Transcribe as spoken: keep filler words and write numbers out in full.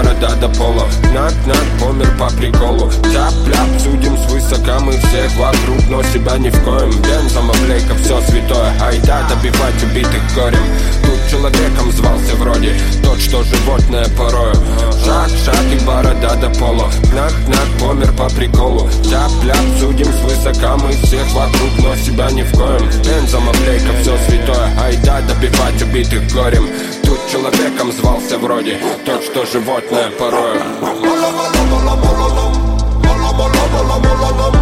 борода до пола. Нак-нак, помер по приколу. Тяп-ляп, судим свысока мы всех вокруг, но себя ни в коем. Бензом облейка, все святое. Айда добивать убитых горем. Тут человеком звался вроде тот, что животное порою. Шаг-шаг и борода до пола. Нак-нак, помер по приколу. Тяп-ляп, судим свысока мы всех вокруг, но себя ни в коем. Бензом облейка, все святое. Айда добивать убитых горем. Тут человеком звался вроде тот, что животное порою.